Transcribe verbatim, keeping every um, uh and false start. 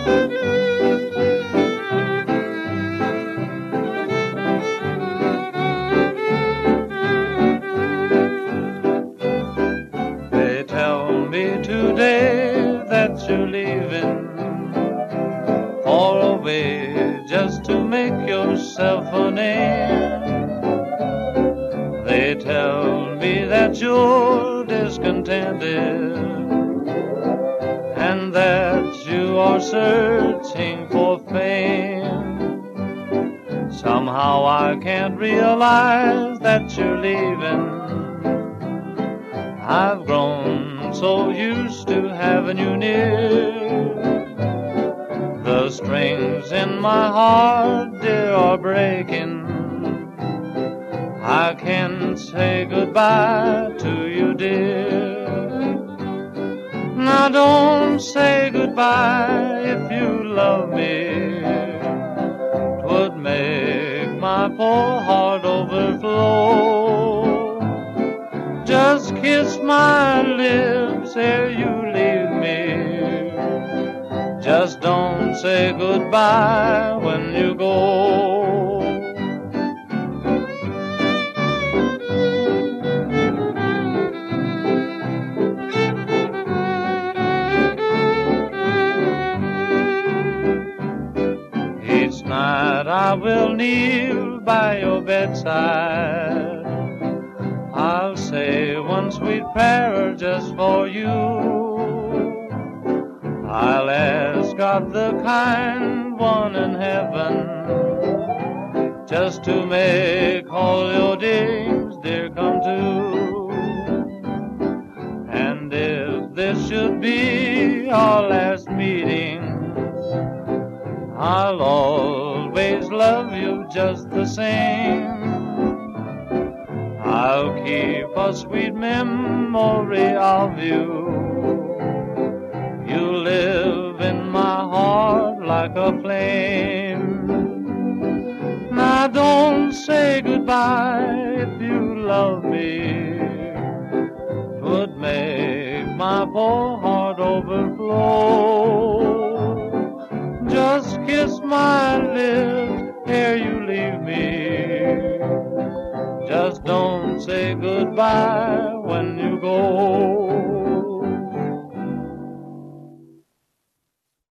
They tell me today that you're leaving, far away just to make yourself a name. They tell me that you're discontented and that you are searching for fame. Somehow I can't realize that you're leaving. I've grown so used to having you near. The strings in my heart, dear, are breaking. I can't say goodbye to you, dear. Now don't say goodbye if you love me. 'Twould make my poor heart overflow. Just kiss my lips ere you leave me. Just don't say goodbye when you go. Each night I will kneel by your bedside. I'll say one sweet prayer just for you. I'll ask God the kind one in heaven just to make all your dreams, dear, come true. And if this should be our last meeting, I'll always love you just the same. I'll keep a sweet memory of you. You live in my heart like a flame. Now don't say goodbye if you love me. 'Twould make my poor heart overflow. Just kiss my lips ere you leave me. Just don't say goodbye when you go.